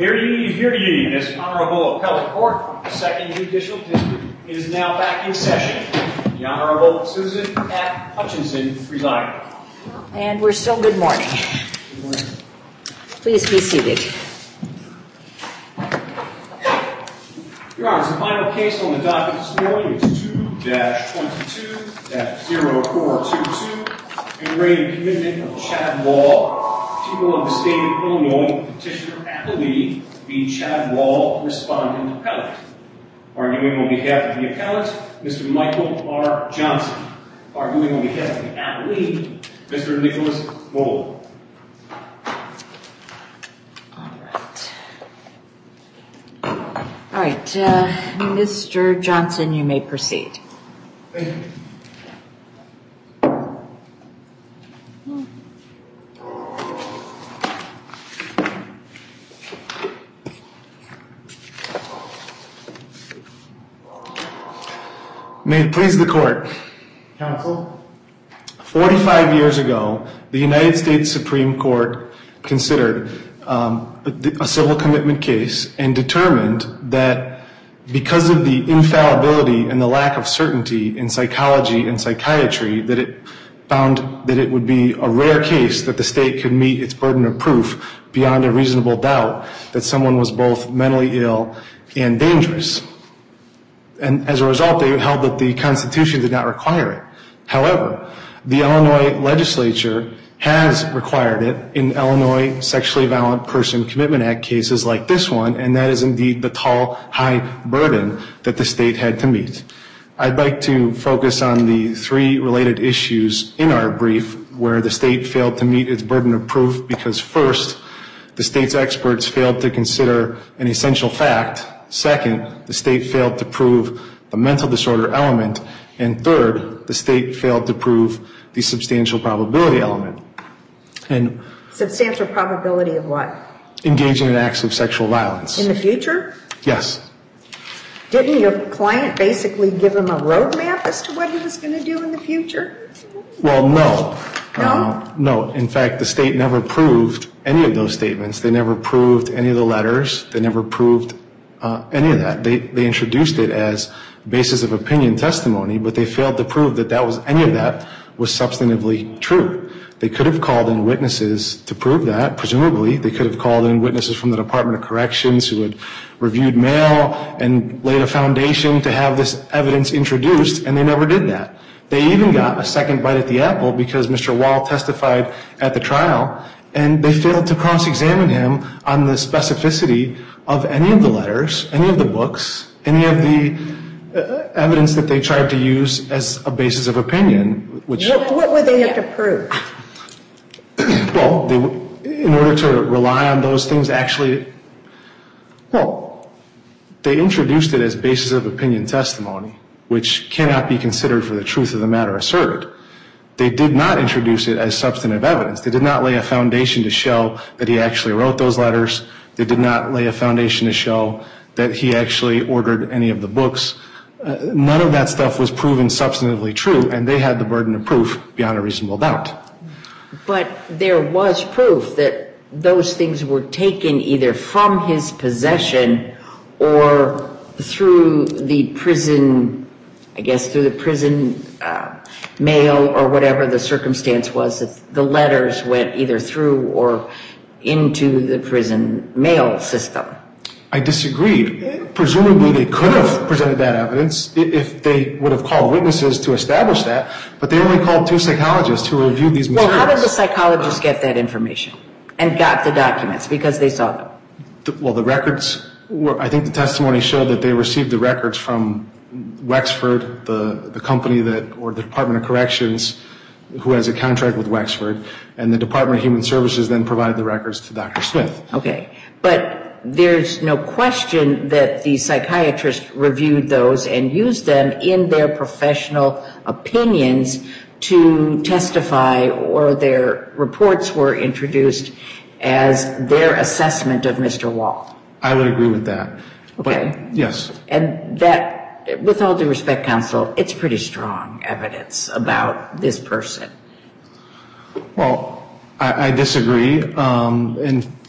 Hear ye, this Honorable Appellate Court, Second Judicial District, is now back in session. The Honorable Susan F. Hutchinson presiding. And we're still good morning. Good morning. Please be seated. Your Honor, the final case on the docket this morning is 2-22-0422, in re Commitment of Chad Wall, people of the state of Illinois, petitioner appellee, v. Chad Wall, respondent appellant. Arguing on behalf of the appellant, Mr. Michael R. Johnson. Arguing on behalf of the appellee, Mr. Nicholas Moll. All right, Mr. Johnson, you may proceed. Thank you. May it please the Court. Counsel. 45 years ago, the United States Supreme Court considered a civil commitment case and determined that because of the infallibility and the lack of certainty in psychology and psychiatry, that it found that it would be a rare case that the state could meet its burden of proof beyond a reasonable doubt that someone was both mentally ill and dangerous. And as a result, they held that the Constitution did not require it. However, the Illinois legislature has required it in Illinois Sexually Violent Person Commitment Act cases like this one, and that is indeed the tall, high burden that the state had to meet. I'd like to focus on the three related issues in our brief where the state failed to meet its burden of proof because first, the state's experts failed to consider an essential fact. Second, the state failed to prove the mental disorder element. And third, the state failed to prove the substantial probability element. And substantial probability of what? Engaging in acts of sexual violence. In the future? Yes. Didn't your client basically give him a roadmap as to what he was going to do in the future? Well, no. No? No. In fact, the state never proved any of those statements. They never proved any of the letters. They never proved any of that. They introduced it as basis of opinion testimony, but they failed to prove that any of that was substantively true. They could have called in witnesses to prove that, presumably. They could have called in witnesses from the Department of Corrections who had reviewed mail and laid a foundation to have this evidence introduced, and they never did that. They even got a second bite at the apple because Mr. Wall testified at the trial, and they failed to cross-examine him on the specificity of any of the letters, any of the books, any of the evidence that they tried to use as a basis of opinion. What would they have to prove? Well, in order to rely on those things they introduced it as basis of opinion testimony, which cannot be considered for the truth of the matter asserted. They did not introduce it as substantive evidence. They did not lay a foundation to show that he actually wrote those letters. They did not lay a foundation to show that he actually ordered any of the books. None of that stuff was proven substantively true, and they had the burden of proof beyond a reasonable doubt. But there was proof that those things were taken either from his possession or through the prison, mail or whatever the circumstance was, that the letters went either through or into the prison mail system. I disagree. Presumably they could have presented that evidence if they would have called witnesses to establish that, but they only called two psychologists who reviewed these materials. Well, how did the psychologists get that information and got the documents because they saw them? Well, the records I think the testimony showed that they received the records from Wexford, the company or the Department of Corrections, who has a contract with Wexford, and the Department of Human Services then provided the records to Dr. Smith. Okay, but there's no question that the psychiatrist reviewed those and used them in their professional opinions to testify, or their reports were introduced as their assessment of Mr. Wall. I would agree with that. Okay. But, yes. And that, with all due respect, counsel, it's pretty strong evidence about this person. Well, I disagree. And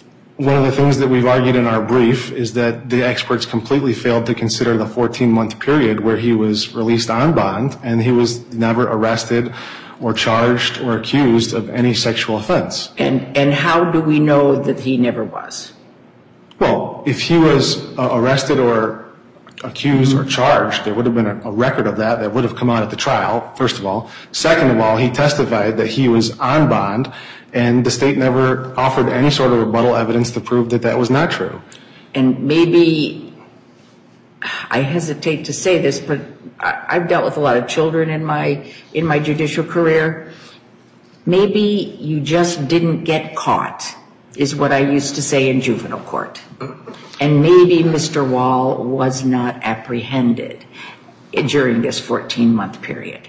one of the things that we've argued in our brief is that the experts completely failed to consider the 14-month period where he was released on bond and he was never arrested or charged or accused of any sexual offense. And how do we know that he never was? Well, if he was arrested or accused or charged, there would have been a record of that would have come out at the trial, first of all. Second of all, he testified that he was on bond, and the state never offered any sort of rebuttal evidence to prove that that was not true. And maybe, I hesitate to say this, but I've dealt with a lot of children in my judicial career. Maybe you just didn't get caught, is what I used to say in juvenile court. And maybe Mr. Wall was not apprehended during this 14-month period.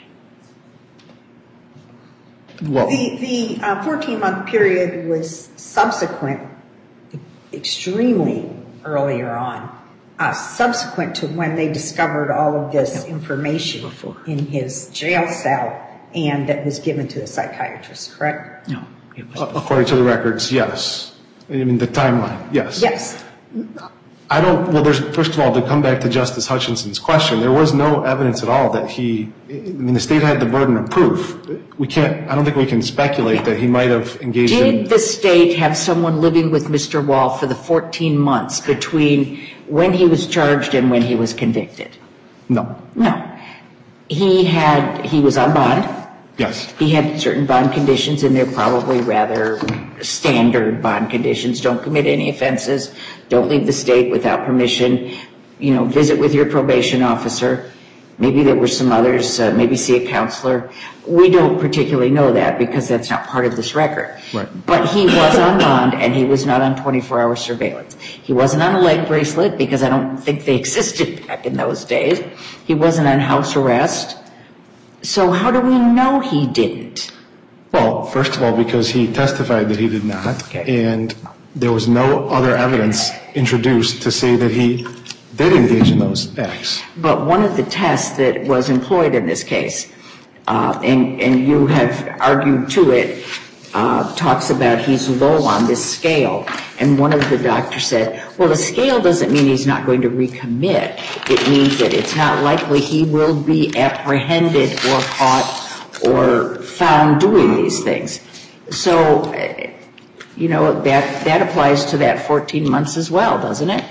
Well, The 14-month period was subsequent, extremely earlier on, subsequent to when they discovered all of this information in his jail cell and that was given to the psychiatrist, correct? No. according to the records, yes. I mean, the timeline, yes. Yes. First of all, to come back to Justice Hutchinson's question, there was no evidence at all that the state had the burden of proof. I don't think we can speculate that he might have engaged in. Did the state have someone living with Mr. Wall for the 14 months between when he was charged and when he was convicted? No. No. He was on bond. Yes. He had certain bond conditions, and they're probably rather standard bond conditions. Don't commit any offenses. Don't leave the state without permission. Visit with your probation officer. Maybe there were some others. Maybe see a counselor. We don't particularly know that because that's not part of this record. Right. But he was on bond, and he was not on 24-hour surveillance. He wasn't on a leg bracelet because I don't think they existed back in those days. He wasn't on house arrest. So how do we know he didn't? Well, first of all, because he testified that he did not, and there was no other evidence introduced to say that he did engage in those acts. But one of the tests that was employed in this case, and you have argued to it, talks about he's low on this scale. And one of the doctors said, well, the scale doesn't mean he's not going to recommit. It means that it's not likely he will be apprehended or caught or found doing these things. So, that applies to that 14 months as well, doesn't it?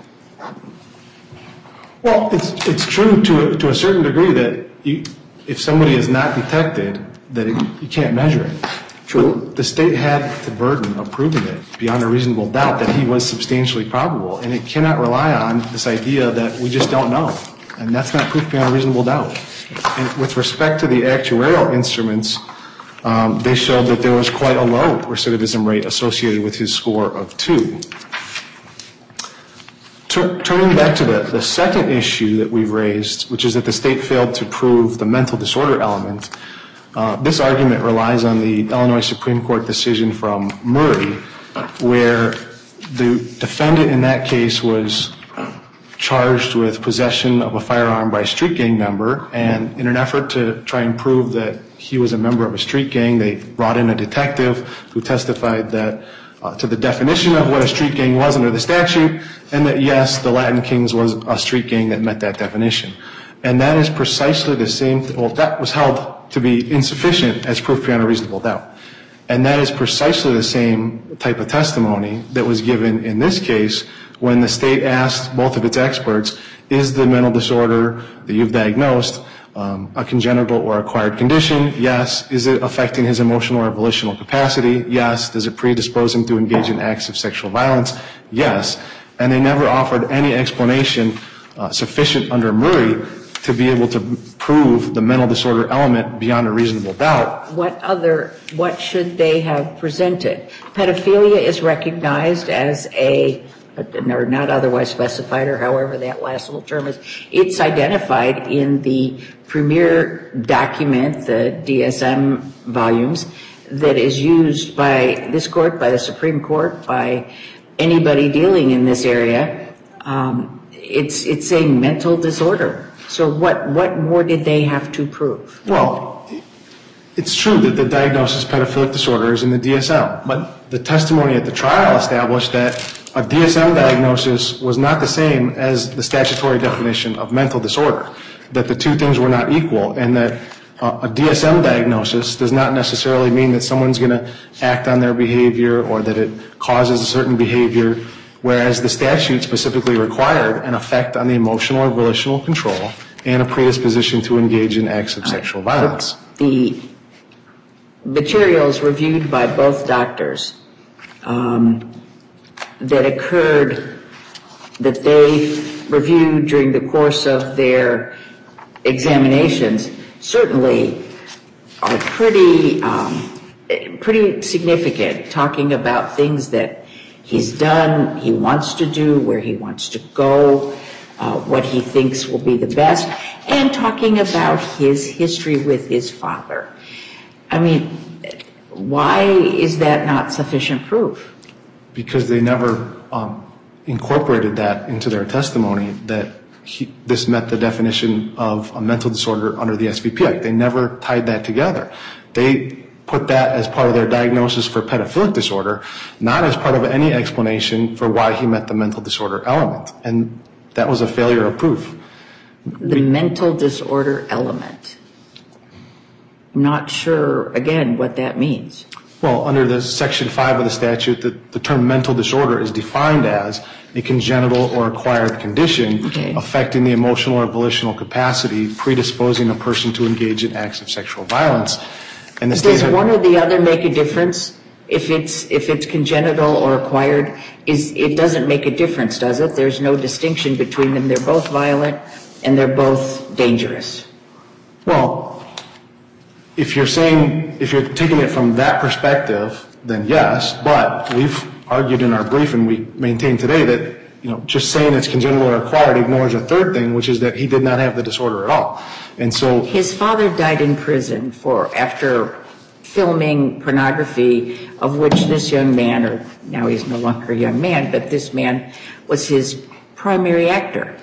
Well, it's true to a certain degree that if somebody is not detected, that you can't measure it. True. The state had the burden of proving it beyond a reasonable doubt that he was substantially probable, and it cannot rely on this idea that we just don't know. And that's not proof beyond a reasonable doubt. And with respect to the actuarial instruments, they showed that there was quite a low recidivism rate associated with his score of 2. Turning back to the second issue that we've raised, which is that the state failed to prove the mental disorder element, this argument relies on the Illinois Supreme Court decision from Murray, where the defendant in that case was charged with possession of a firearm by a street gang member, and in an effort to try and prove that he was a member of a street gang, they brought in a detective who testified that to the definition of what a street gang was under the statute, and that yes, the Latin Kings was a street gang that met that definition. And that is precisely the same, that was held to be insufficient as proof beyond a reasonable doubt. And that is precisely the same type of testimony that was given in this case when the state asked both of its experts, is the mental disorder that you've diagnosed a congenital or acquired condition? Yes. Is it affecting his emotional or volitional capacity? Yes. Does it predispose him to engage in acts of sexual violence? Yes. And they never offered any explanation sufficient under Murray to be able to prove the mental disorder element beyond a reasonable doubt. What should they have presented? Pedophilia is recognized as or not otherwise specified, or however that last little term is. It's identified in the premier document, the DSM volumes, that is used by this court, by the Supreme Court, by anybody dealing in this area. It's a mental disorder. So what more did they have to prove? Well, it's true that the diagnosis pedophilic disorder is in the DSM, but the testimony at the trial established that a DSM diagnosis was not the same as the statutory definition of mental disorder, that the two things were not equal, and that a DSM diagnosis does not necessarily mean that someone's going to act on their behavior or that it causes a certain behavior, whereas the statute specifically required an effect on the emotional or volitional control and a predisposition to engage in acts of sexual violence. The materials reviewed by both doctors that occurred, that they reviewed during the course of their examinations certainly are pretty significant, talking about things that he's done, he wants to do, where he wants to go, what he thinks will be the best, and talking about his history with his father. I mean, why is that not sufficient proof? Because they never incorporated that into their testimony, that this met the definition of a mental disorder under the SVP Act. They never tied that together. They put that as part of their diagnosis for pedophilic disorder, not as part of any explanation for why he met the mental disorder element. And that was a failure of proof. The mental disorder element. I'm not sure, again, what that means. Well, under the Section 5 of the statute, the term mental disorder is defined as a congenital or acquired condition affecting the emotional or volitional capacity, predisposing a person to engage in acts of sexual violence. And the Does one or the other make a difference? If it's congenital or acquired, it doesn't make a difference, does it? There's no distinction between them. They're both violent and they're both dangerous. Well, if you're taking it from that perspective, then yes, but we've argued in our brief and we maintain today that, just saying it's congenital or acquired ignores a third thing, which is that he did not have the disorder at all. And so his father died in prison after filming pornography, of which this young man, or now he's no longer a young man, but this man was his primary actor.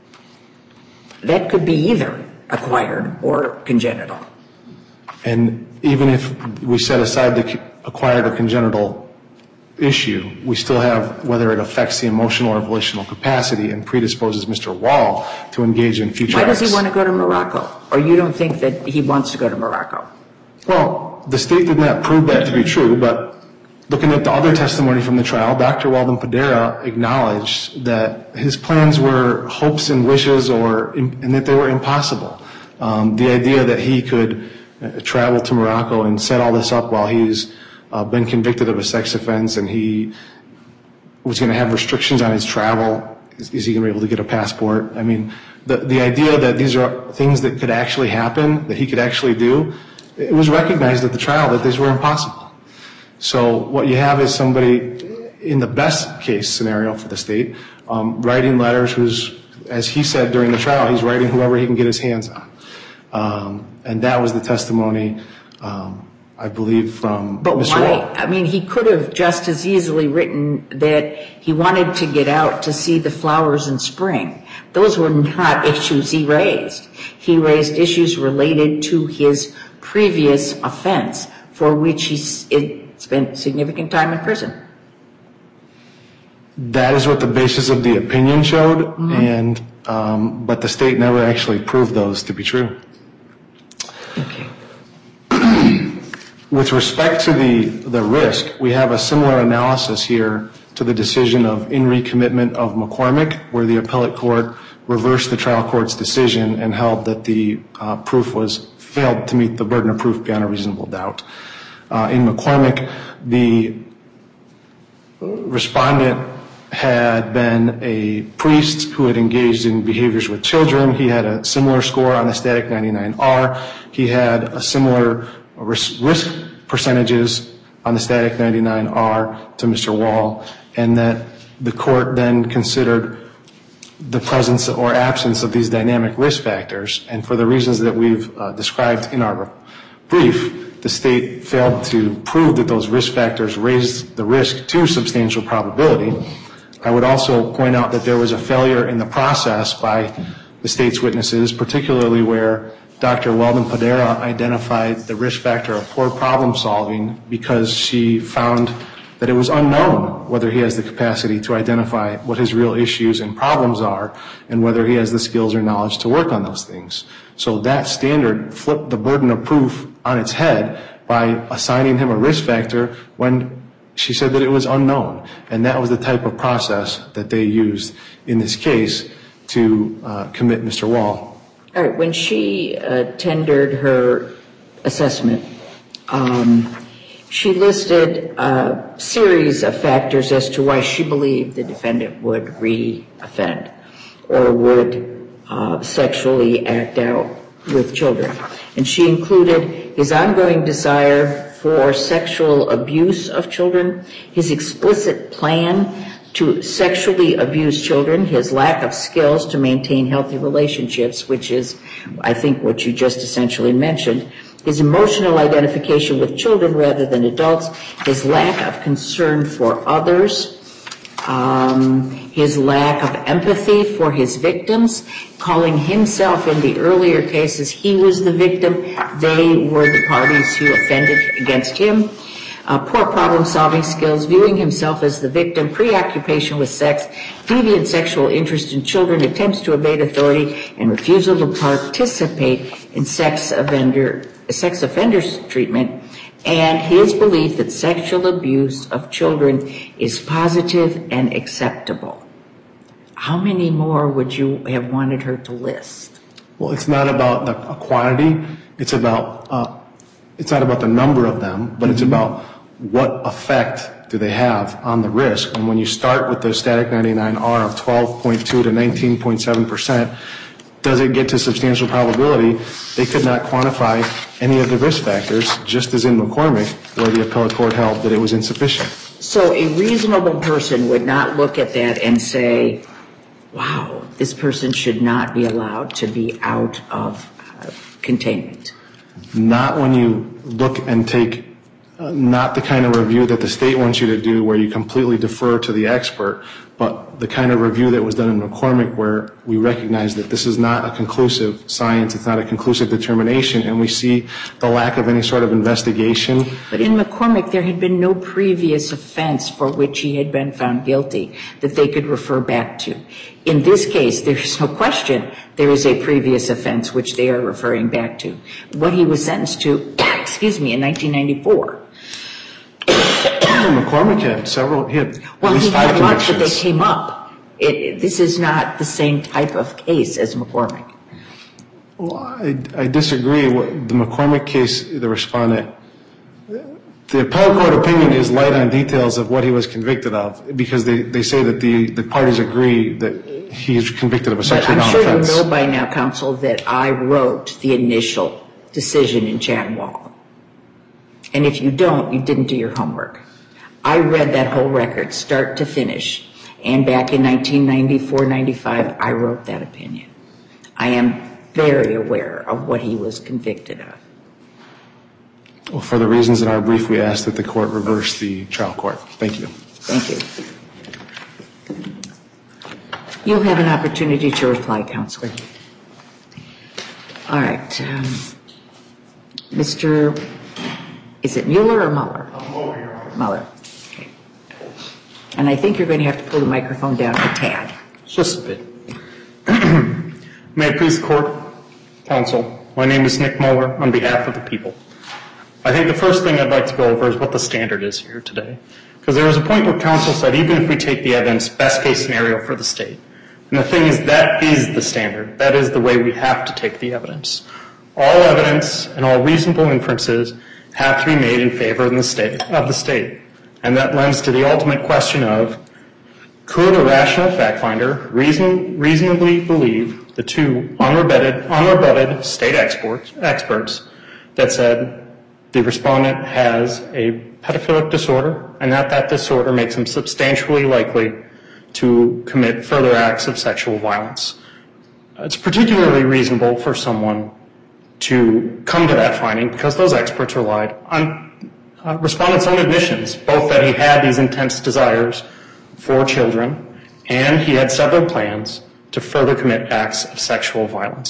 That could be either acquired or congenital. And even if we set aside the acquired or congenital issue, we still have whether it affects the emotional or volitional capacity and predisposes Mr. Wall to engage in future acts. Why does he want to go to Morocco? Or you don't think that he wants to go to Morocco? Well, the state did not prove that to be true, but looking at the other testimony from the trial, Dr. Walden Padera acknowledged that his plans were hopes and wishes and that they were impossible. The idea that he could travel to Morocco and set all this up while he's been convicted of a sex offense and he was going to have restrictions on his travel, is he going to be able to get a passport? I mean, the idea that these are things that could actually happen, that he could actually do, it was recognized at the trial that these were impossible. So what you have is somebody, in the best case scenario for the state, writing letters who's, as he said during the trial, he's writing whoever he can get his hands on. And that was the testimony, I believe, from Mr. Wall. I mean, he could have just as easily written that he wanted to get out to see the flowers in spring. Those were not issues he raised. He raised issues related to his previous offense, for which he spent significant time in prison. That is what the basis of the opinion showed, but the state never actually proved those to be true. Okay. With respect to the risk, we have a similar analysis here to the decision of in recommitment of McCormick, where the appellate court reversed the trial court's decision and held that the proof failed to meet the burden of proof beyond a reasonable doubt. In McCormick, the respondent had been a priest who had engaged in behaviors with children. He had a similar score on the static 99R. He had a similar risk percentages on the static 99R to Mr. Wall, and that the court then considered the presence or absence of these dynamic risk factors. And for the reasons that we've described in our brief, the state failed to prove that those risk factors raised the risk to substantial probability. I would also point out that there was a failure in the process by the state's witnesses, particularly where Dr. Weldon-Padera identified the risk factor of poor problem solving because she found that it was unknown whether he has the capacity to identify what his real issues and problems are and whether he has the skills or knowledge to work on those things. So that standard flipped the burden of proof on its head by assigning him a risk factor when she said that it was unknown. And that was the type of process that they used in this case to commit Mr. Wall. All right, when she tendered her assessment, she listed a series of factors as to why she believed the defendant would re-offend or would sexually act out with children. And she included his ongoing desire for sexual abuse of children, his explicit plan to sexually abuse children, his lack of skills to maintain healthy relationships, which is, I think, what you just essentially mentioned, his emotional identification with children rather than adults, his lack of concern for others, his lack of empathy for his victims, calling himself in the earlier cases, he was the victim, they were the parties who offended against him, poor problem-solving skills, viewing himself as the victim, preoccupation with sex, deviant sexual interest in children, attempts to evade authority, and refusal to participate in sex offenders treatment, and his belief that sexual abuse of children is positive and acceptable. How many more would you have wanted her to list? Well, it's not about the quantity. It's not about the number of them, but it's about what effect do they have on the risk. And when you start with the static 99R of 12.2 to 19.7%, does it get to substantial probability? They could not quantify any of the risk factors, just as in McCormick, where the appellate court held that it was insufficient. So a reasonable person would not look at that and say, wow, this person should not be allowed to be out of containment. Not when you look and take not the kind of review that the state wants you to do where you completely defer to the expert, but the kind of review that was done in McCormick where we recognize that this is not a conclusive science, it's not a conclusive determination, and we see the lack of any sort of investigation. But in McCormick, there had been no previous offense for which he had been found guilty that they could refer back to. In this case, there's no question there is a previous offense which they are referring back to. What he was sentenced to, in 1994. McCormick had several, he had at least 5 convictions. He had lots, but they came up. This is not the same type of case as McCormick. Well, I disagree. The McCormick case, the respondent, the appellate court opinion is light on details of what he was convicted of because they say that the parties agree that he's convicted of a sexually violent offense. I'm sure you know by now, counsel, that I wrote the initial decision in Chadwell. And if you don't, you didn't do your homework. I read that whole record, start to finish. And back in 1994-95, I wrote that opinion. I am very aware of what he was convicted of. Well, for the reasons in our brief, we ask that the court reverse the trial court. Thank you. Thank you. You'll have an opportunity to reply, counsel. Thank you. All right. Mr. Is it Mueller or Mueller? Mueller, Your Honor. Mueller. Okay. And I think you're going to have to pull the microphone down a tad. Just a bit. May it please the court, counsel, my name is Nick Mueller on behalf of the people. I think the first thing I'd like to go over is what the standard is here today. Because there was a point where counsel said even if we take the evidence, best case scenario for the state. And the thing is, that is the standard. That is the way we have to take the evidence. All evidence and all reasonable inferences have to be made in favor of the state. And that lends to the ultimate question of, could a rational fact finder reasonably believe the two unrebutted state experts that said the respondent has a pedophilic disorder and that disorder makes him substantially likely to commit further acts of sexual violence? It's particularly reasonable for someone to come to that finding because those experts relied on respondent's own admissions, both that he had these intense desires for children and he had several plans to further commit acts of sexual violence.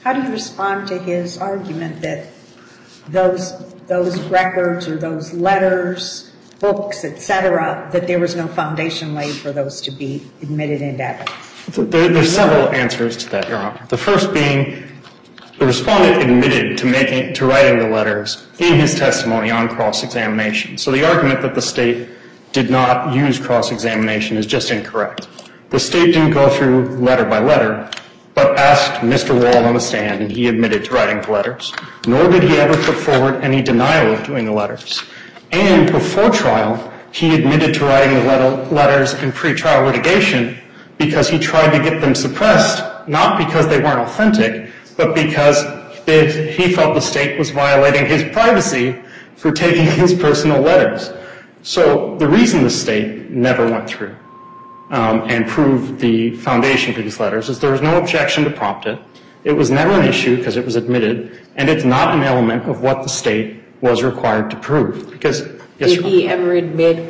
How do you respond to his argument that those records or those letters, books, etc., that there was no foundation laid for those to be admitted into evidence? There's several answers to that, Your Honor. The first being the respondent admitted to writing the letters in his testimony on cross-examination. So the argument that the state did not use cross-examination is just incorrect. The state didn't go through letter by letter, but asked Mr. Wall on the stand, and he admitted to writing the letters. Nor did he ever put forward any denial of doing the letters. And before trial, he admitted to writing the letters in pretrial litigation because he tried to get them suppressed, not because they weren't authentic, but because he felt the state was violating his privacy for taking his personal letters. So the reason the state never went through and proved the foundation for these letters is there was no objection to prompt it. It was never an issue because it was admitted, and it's not an element of what the state was required to prove. Because did he ever admit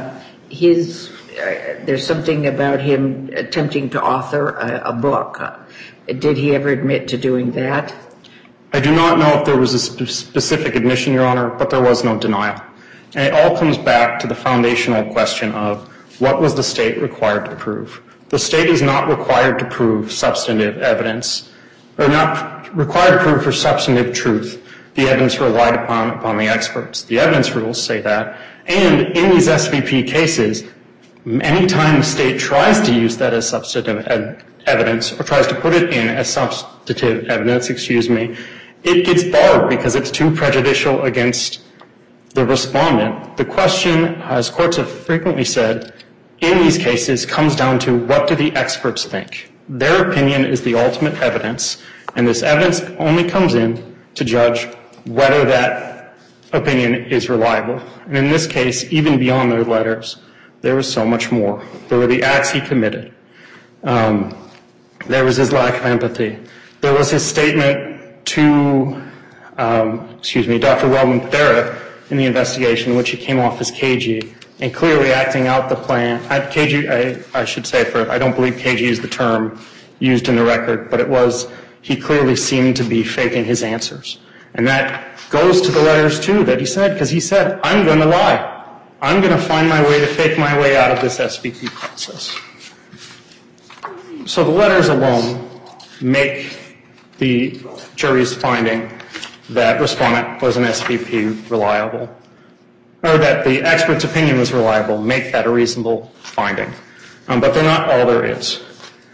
there's something about him attempting to author a book? Did he ever admit to doing that? I do not know if there was a specific admission, Your Honor, but there was no denial. And it all comes back to the foundational question of what was the state required to prove? The state is not required to prove substantive evidence, or not required to prove for substantive truth the evidence relied upon the experts. The evidence rules say that. And in these SVP cases, any time the state tries to use that as substantive evidence, or tries to put it in as substantive evidence, it gets barred because it's too prejudicial against the respondent. The question, as courts have frequently said, in these cases comes down to what do the experts think? Their opinion is the ultimate evidence, and this evidence only comes in to judge whether that opinion is reliable. And in this case, even beyond their letters, there was so much more. There were the acts he committed. There was his lack of empathy. There was his statement to, Dr. Wellman Thera in the investigation in which he came off as cagey and clearly acting out the plan. Cagey, I should say, I don't believe cagey is the term used in the record, but it was, he clearly seemed to be faking his answers. And that goes to the letters, too, that he said, because he said, I'm going to lie. I'm going to find my way to fake my way out of this SVP process. So the letters alone make the jury's finding that respondent was an SVP reliable, or that the expert's opinion was reliable, make that a reasonable finding. But they're not all there is.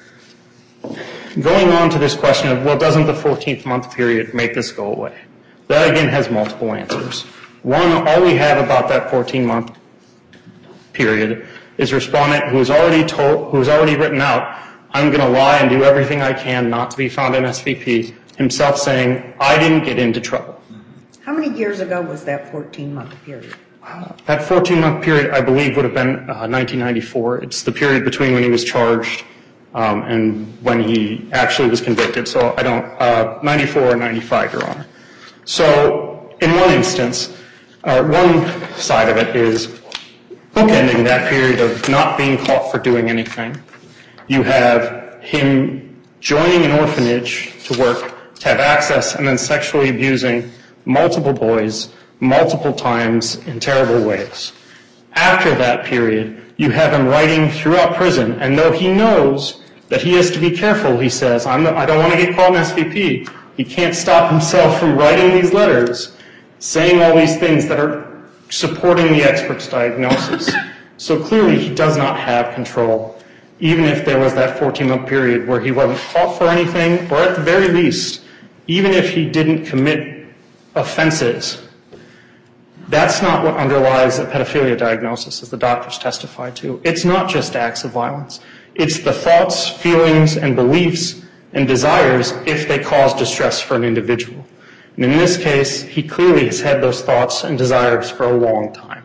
Going on to this question of, well, doesn't the 14th month period make this go away? That, again, has multiple answers. One, all we have about that 14-month period is respondent who's already written out, I'm going to lie and do everything I can not to be found in SVP, himself saying, I didn't get into trouble. How many years ago was that 14-month period? That 14-month period, I believe, would have been 1994. It's the period between when he was charged and when he actually was convicted. So 94 or 95, Your Honor. So in one instance, one side of it is bookending that period of not being caught for doing anything. You have him joining an orphanage to work, to have access, and then sexually abusing multiple boys multiple times in terrible ways. After that period, you have him writing throughout prison, and though he knows that he has to be careful, he says, I don't want to get caught in SVP, he can't stop himself from writing these letters, saying all these things that are supporting the expert's diagnosis. So clearly he does not have control, even if there was that 14-month period where he wasn't caught for anything, or at the very least, even if he didn't commit offenses. That's not what underlies a pedophilia diagnosis, as the doctors testified to. It's not just acts of violence. It's the thoughts, feelings, and beliefs and desires if they cause distress for an individual. And in this case, he clearly has had those thoughts and desires for a long time.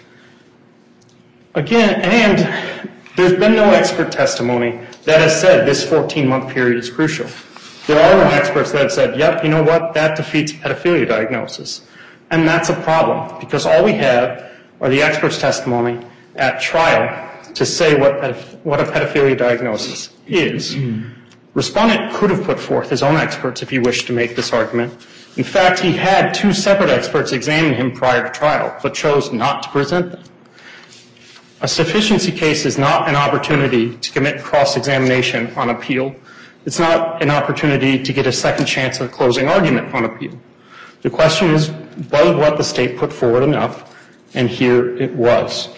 Again, and there's been no expert testimony that has said this 14-month period is crucial. There are no experts that have said, yep, you know what, that defeats pedophilia diagnosis. And that's a problem, because all we have are the expert's testimony at trial to say what a pedophilia diagnosis is. Respondent could have put forth his own experts if he wished to make this argument. In fact, he had 2 separate experts examine him prior to trial, but chose not to present them. A sufficiency case is not an opportunity to commit cross-examination on appeal. It's not an opportunity to get a second chance at a closing argument on appeal. The question is, was what the state put forward enough? And here it was.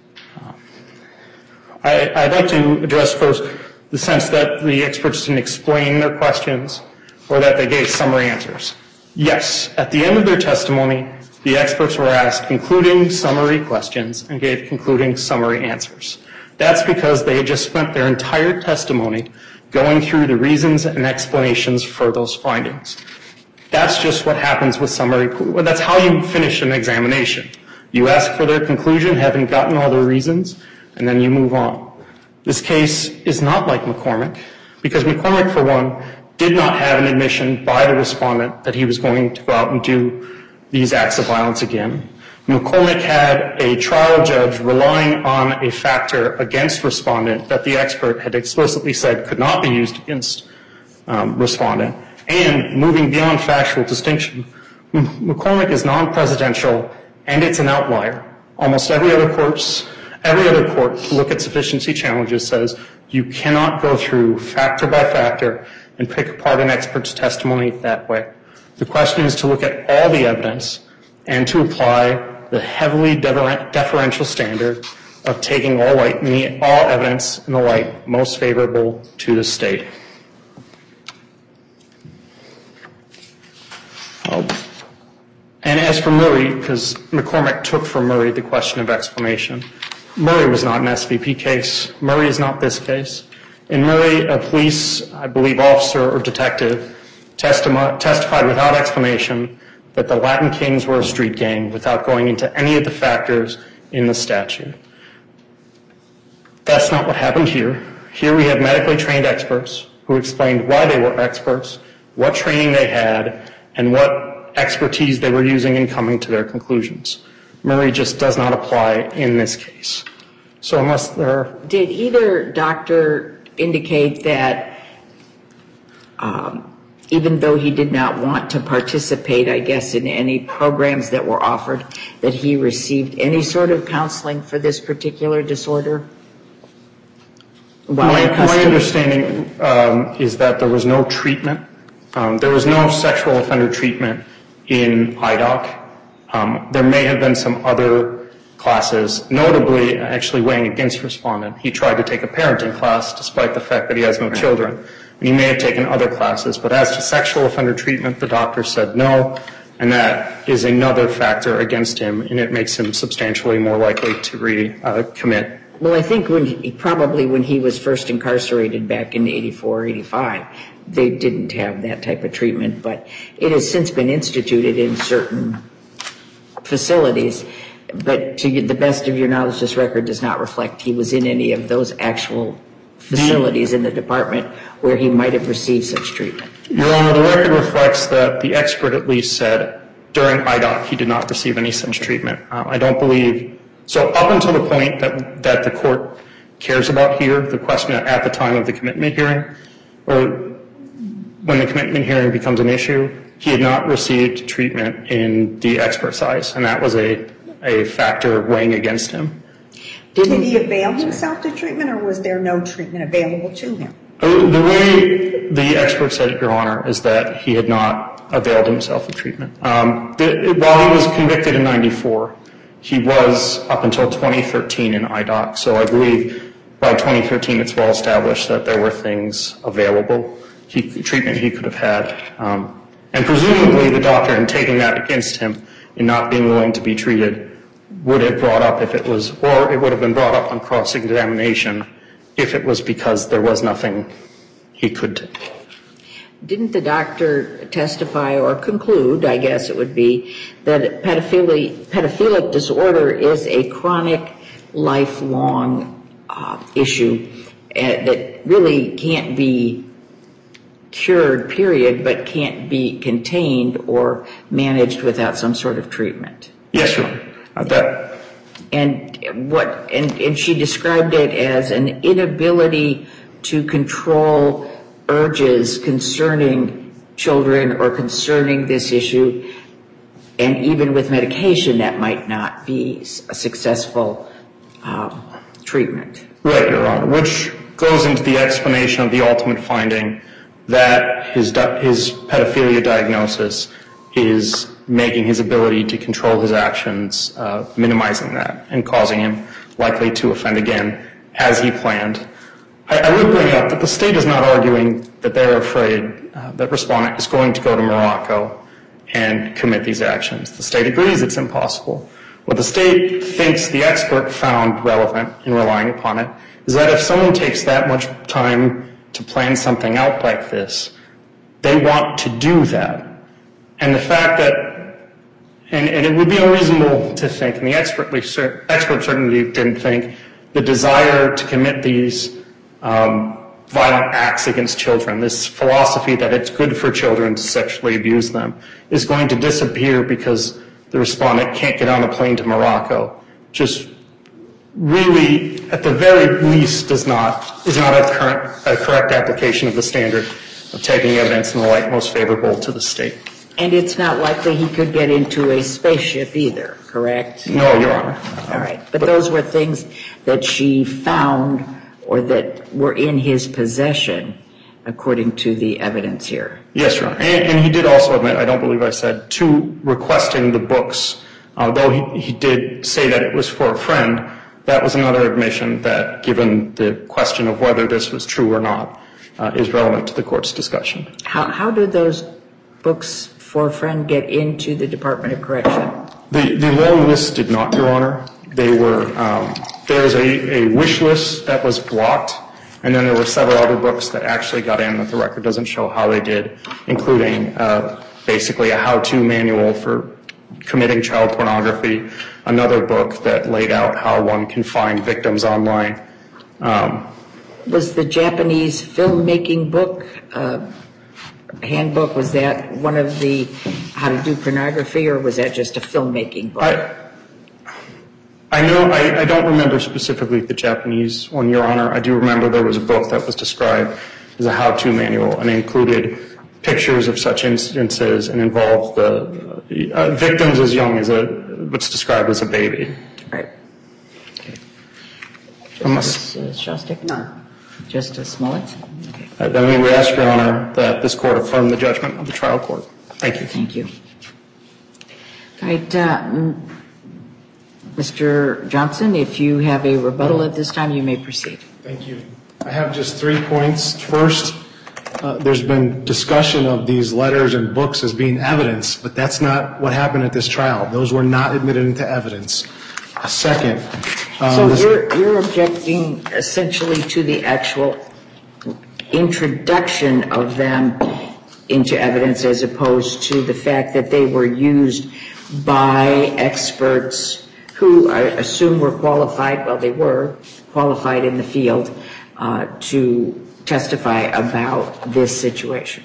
I'd like to address first the sense that the experts didn't explain their questions or that they gave summary answers. Yes, at the end of their testimony, the experts were asked concluding summary questions and gave concluding summary answers. That's because they had just spent their entire testimony going through the reasons and explanations for those findings. That's just what happens with summary. That's how you finish an examination. You ask for their conclusion, having gotten all their reasons, and then you move on. This case is not like McCormick, because McCormick, for one, did not have an admission by the respondent that he was going to go out and do these acts of violence again. McCormick had a trial judge relying on a factor against respondent that the expert had explicitly said could not be used against respondent. And moving beyond factual distinction, McCormick is non-presidential and it's an outlier. Almost every other court to look at sufficiency challenges says you cannot go through factor by factor and pick apart an expert's testimony that way. The question is to look at all the evidence and to apply the heavily deferential standard of taking all evidence in the light most favorable to the state. And as for Murray, because McCormick took from Murray the question of explanation, Murray was not an SVP case. Murray is not this case. In Murray, a police, I believe, officer or detective testified without explanation that the Latin Kings were a street gang without going into any of the factors in the statute. That's not what happened here. Here we have medically trained experts who explained why they were experts, what training they had, and what expertise they were using in coming to their conclusions. Murray just does not apply in this case. So unless there are... Did either doctor indicate that even though he did not want to participate, I guess, in any programs that were offered, that he received any sort of counseling for this particular disorder? My understanding is that there was no treatment. There was no sexual offender treatment in IDOC. There may have been some other classes, notably actually weighing against respondent. He tried to take a parenting class despite the fact that he has no children. And he may have taken other classes. But as to sexual offender treatment, the doctor said no, and that is another factor against him, and it makes him substantially more likely to recommit. Well, I think when he was first incarcerated back in 84, 85, they didn't have that type of treatment, but it has since been instituted in certain facilities. But to the best of your knowledge, this record does not reflect he was in any of those actual facilities in the department where he might have received such treatment. Your Honor, the record reflects that the expert at least said during IDOC he did not receive any such treatment. I don't believe... So up until the point that the court cares about here, the question at the time of the commitment hearing, or when the commitment hearing becomes an issue, he had not received treatment in the expert size, and that was a factor weighing against him. Did he avail himself to treatment, or was there no treatment available to him? The way the expert said it, Your Honor, is that he had not availed himself of treatment. While he was convicted in 94, he was up until 2013 in IDOC, so I believe by 2013 it's well established that there were things available, treatment he could have had. And presumably the doctor, in taking that against him in not being willing to be treated, would have brought up if it was, or it would have been brought up on cross-examination if it was because there was nothing he could do. Didn't the doctor testify or conclude, I guess it would be, that pedophilic disorder is a chronic, lifelong issue that really can't be cured, period, but can't be contained or managed without some sort of treatment? Yes, Your Honor. And she described it as an inability to control urges concerning children or concerning this issue, and even with medication, that might not be a successful treatment. Right, Your Honor, which goes into the explanation of the ultimate finding that his pedophilia diagnosis is making his ability to control his actions, minimizing that, and causing him likely to offend again as he planned. I would bring up that the state is not arguing that they're afraid that respondent is going to go to Morocco and commit these actions. The state agrees it's impossible. What the state thinks the expert found relevant in relying upon it is that if someone takes that much time to plan something out like this, they want to do that. And the fact that, and it would be unreasonable to think, and the expert certainly didn't think, the desire to commit these violent acts against children, this philosophy that it's good for children to sexually abuse them, is going to disappear because the respondent can't get on a plane to Morocco. Just really, at the very least, is not a correct application of the standard of taking evidence in the light most favorable to the state. And it's not likely he could get into a spaceship either, correct? No, Your Honor. All right. But those were things that she found or that were in his possession, according to the evidence here. Yes, Your Honor. And he did also admit, I don't believe I said, to requesting the books. Though he did say that it was for a friend, that was another admission that, given the question of whether this was true or not, is relevant to the court's discussion. How did those books for a friend get into the Department of Correction? The long list did not, Your Honor. They were, there's a wish list that was blocked, and then there were several other books that actually got in that the record doesn't show how they did, including basically a how-to manual for committing child pornography, another book that laid out how one can find victims online. Was the Japanese filmmaking book, handbook, was that one of the how to do pornography, or was that just a filmmaking book? I don't remember specifically the Japanese one, Your Honor. I do remember there was a book that was described as a how-to manual and included pictures of such instances and involved the victims as young as what's described as a baby. Right. Okay. Justice Shostak? No. Justice Smollett? Okay. Then we ask, Your Honor, that this court affirm the judgment of the trial court. Thank you. Thank you. All right. Mr. Johnson, if you have a rebuttal at this time, you may proceed. Thank you. I have just 3 points. First, there's been discussion of these letters and books as being evidence, but that's not what happened at this trial. Those were not admitted into evidence. Second, so you're objecting essentially to the actual introduction of them into evidence as opposed to the fact that they were used by experts who I assume were qualified, well, they were qualified in the field to testify about this situation.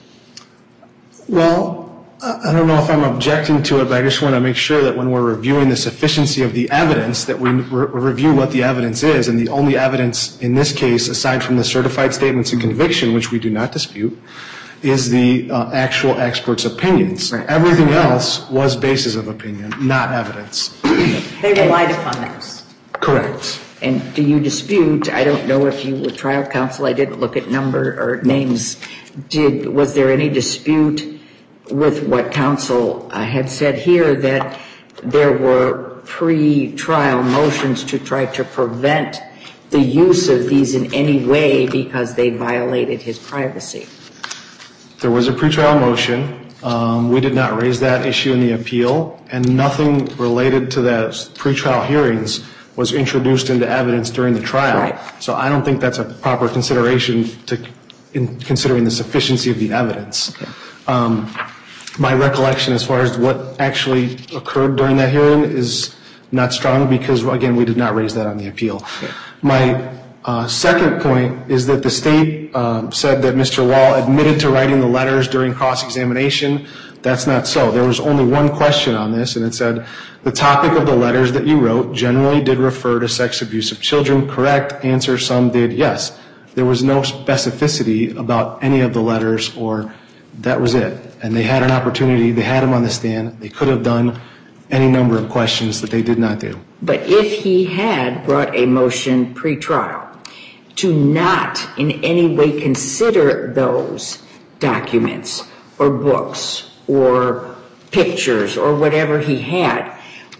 Well, I don't know if I'm objecting to it, but I just want to make sure that when we're reviewing the sufficiency of the evidence, that we review what the evidence is. And the only evidence in this case, aside from the certified statements of conviction, which we do not dispute, is the actual experts' opinions. Right. Everything else was basis of opinion, not evidence. They relied upon those. Correct. And do you dispute, I don't know if you were trial counsel, I didn't look at number or names, was there any dispute with what counsel had said here that there were pre-trial motions to try to prevent the use of these in any way because they violated his privacy? There was a pre-trial motion. We did not raise that issue in the appeal, and nothing related to the pre-trial hearings was introduced into evidence during the trial. Right. So I don't think that's a proper consideration in considering the sufficiency of the evidence. Okay. My recollection as far as what actually occurred during that hearing is not strong because, again, we did not raise that on the appeal. Okay. My second point is that the state said that Mr. Wall admitted to writing the letters during cross-examination. That's not so. There was only one question on this, and it said, the topic of the letters that you wrote generally did refer to sex abuse of children. Correct. Answer, some did, yes. There was no specificity about any of the letters, or that was it. And they had an opportunity, they had him on the stand, they could have done any number of questions that they did not do. But if he had brought a motion pre-trial to not in any way consider those documents or books or pictures or whatever he had,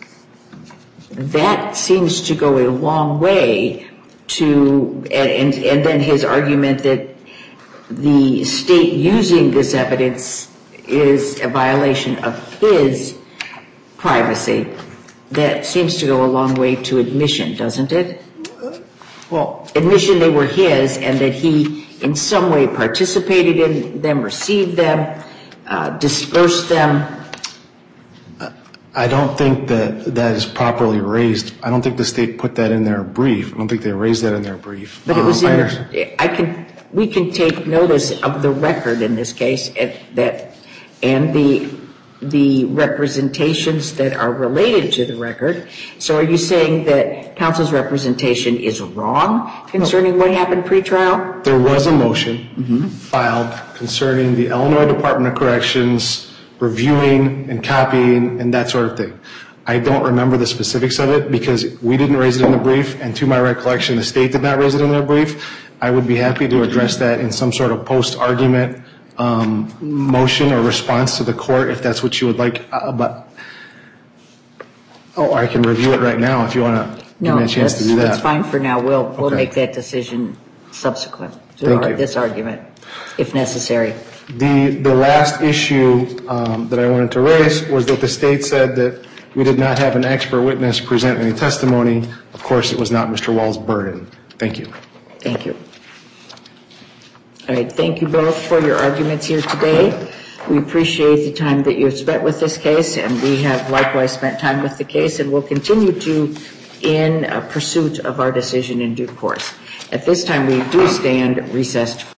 that seems to go a long way to, and then his argument that the state using this evidence is a violation of his privacy, that seems to go a long way to admission, doesn't it? Well, Admission they were his and that he in some way participated in them, received them, dispersed them. I don't think that is properly raised. I don't think the state put that in their brief. I don't think they raised that in their brief. But it was we can take notice of the record in this case and the representations that are related to the record. So are you saying that counsel's representation is wrong concerning what happened pre-trial? There was a motion filed concerning the Illinois Department of Corrections reviewing and copying and that sort of thing. I don't remember the specifics of it because we didn't raise it in the brief, and to my recollection, the state did not raise it in their brief. I would be happy to address that in some sort of post-argument motion or response to the court if that's what you would like. But I can review it right now if you want to give me a chance to do that. No, that's fine for now. We'll make that decision subsequent to this argument, if necessary. The last issue that I wanted to raise was that the state said that we did not have an expert witness present any testimony. Of course, it was not Mr. Wall's burden. Thank you. Thank you. All right, thank you both for your arguments here today. We appreciate the time that you have spent with this case, and we have likewise spent time with the case, and will continue to in pursuit of our decision in due course. At this time, we do stand recessed.